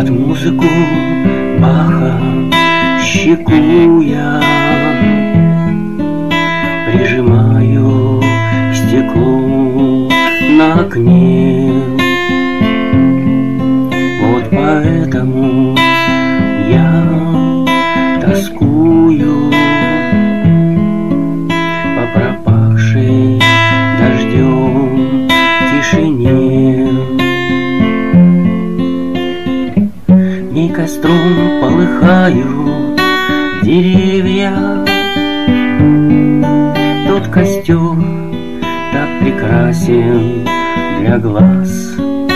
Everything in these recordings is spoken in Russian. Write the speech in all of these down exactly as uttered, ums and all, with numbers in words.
под музыку Баха щеку я прижимаю к стеклу на окне. Вот поэтому я тоскую по пропахшей дождем тишине. В ней костром полыхают деревья. Тот костер так прекрасен для глаз.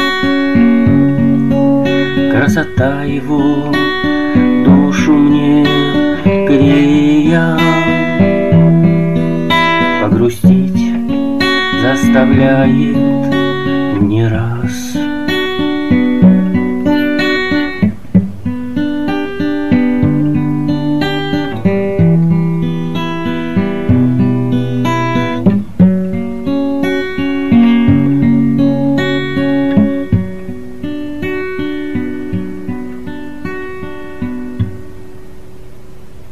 Красота его душу мне грея. Погрустить заставляет не раз.